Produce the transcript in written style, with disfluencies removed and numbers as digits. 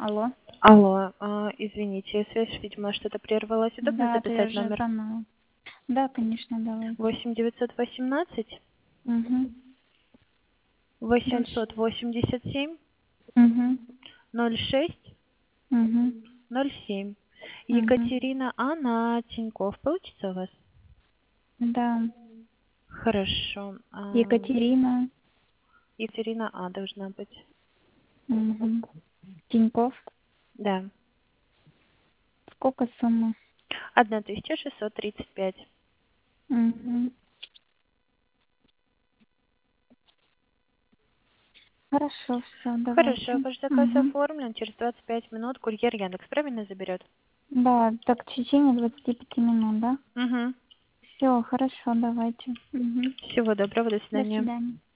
Алло. Алло, извините, связь, видимо, что-то прервалась. Удобно Да, это я записать уже номер? заново. Да, конечно, давайте. 8 918 Угу. Дальше. 887 Угу. 06 Угу. 07. Угу. Екатерина А. на Тинькофф. Получится у вас? Да. Хорошо. Екатерина. Екатерина А. должна быть. Угу. Тинькофф. Да. Сколько сумма? 1635. Угу. Хорошо, все, Хорошо, давайте. ваш заказ Угу. оформлен. Через 25 минут курьер Яндекс правильно заберет? Да, так в течение 25 минут, да? Угу. Все, хорошо, давайте. Угу. Всего доброго, до До свидания. свидания.